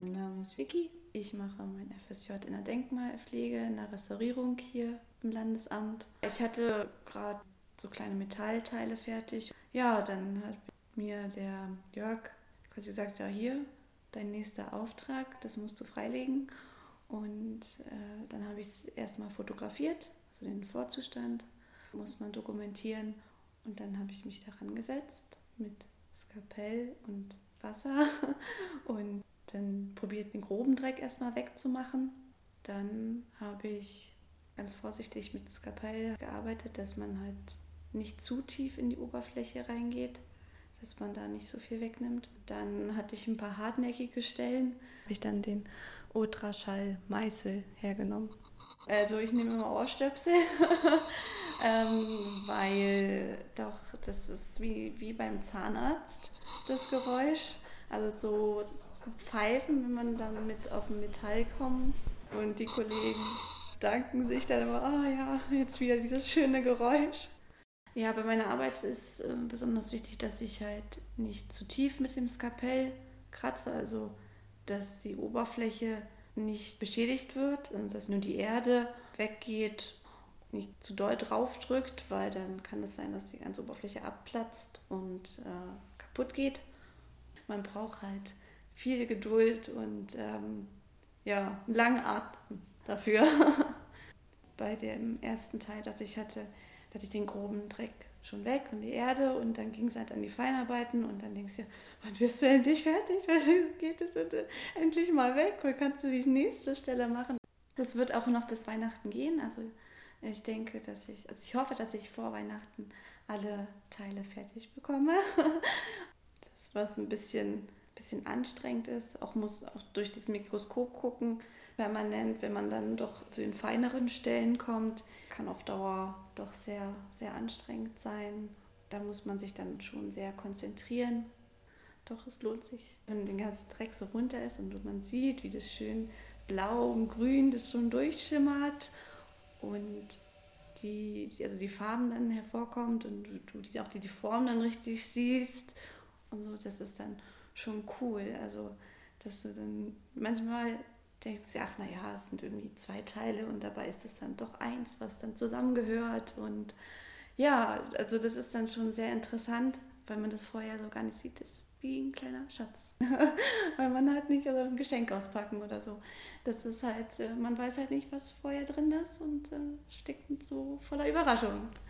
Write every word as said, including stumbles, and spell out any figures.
Mein Name ist Vicky. Ich mache mein F S J in der Denkmalpflege, in der Restaurierung hier im Landesamt. Ich hatte gerade so kleine Metallteile fertig. Ja, dann hat mir der Jörg quasi gesagt, ja hier, dein nächster Auftrag, das musst du freilegen. Und äh, dann habe ich es erstmal fotografiert, also den Vorzustand, muss man dokumentieren. Und dann habe ich mich daran gesetzt mit Skalpell und Wasser und dann probiert, den groben Dreck erstmal wegzumachen. Dann habe ich ganz vorsichtig mit Skalpell gearbeitet, dass man halt nicht zu tief in die Oberfläche reingeht, dass man da nicht so viel wegnimmt. Dann hatte ich ein paar hartnäckige Stellen, habe ich dann den Ultraschall-Meißel hergenommen. Also ich nehme immer Ohrstöpsel, ähm, weil doch, das ist wie, wie beim Zahnarzt, das Geräusch. Also so Pfeifen, wenn man dann mit auf ein Metall kommt und die Kollegen danken sich dann immer, ah oh ja, jetzt wieder dieses schöne Geräusch. Ja, bei meiner Arbeit ist äh, besonders wichtig, dass ich halt nicht zu tief mit dem Skalpell kratze, also dass die Oberfläche nicht beschädigt wird und dass nur die Erde weggeht, nicht zu doll drauf drückt, weil dann kann es sein, dass die ganze Oberfläche abplatzt und äh, kaputt geht. Man braucht halt viel Geduld und ähm, ja, einen langen Atem dafür. Bei dem ersten Teil, das ich hatte, da hatte ich den groben Dreck schon weg und die Erde und dann ging es halt an die Feinarbeiten und dann denkst du, wann bist du endlich fertig? Wann geht es endlich mal weg? Wann kannst du die nächste Stelle machen? Das wird auch noch bis Weihnachten gehen. Also ich denke, dass ich, also ich hoffe, dass ich vor Weihnachten alle Teile fertig bekomme. Das, was ein bisschen, bisschen anstrengend ist, auch muss auch durch das Mikroskop gucken, permanent, wenn man dann doch zu den feineren Stellen kommt, kann auf Dauer doch sehr, sehr anstrengend sein. Da muss man sich dann schon sehr konzentrieren. Doch es lohnt sich, wenn der ganze Dreck so runter ist und man sieht, wie das schön blau und grün das schon durchschimmert und die, also die Farben dann hervorkommt und du die, auch die, die Form dann richtig siehst und so, das ist dann schon cool. Also, dass du dann manchmal denkst, ach naja, es sind irgendwie zwei Teile und dabei ist es dann doch eins, was dann zusammengehört. Und ja, also das ist dann schon sehr interessant, weil man das vorher so gar nicht sieht. Das ist wie ein kleiner Schatz. Weil man halt nicht also ein Geschenk auspacken oder so. Das ist halt, man weiß halt nicht, was vorher drin ist und äh, steckt so voller Überraschung.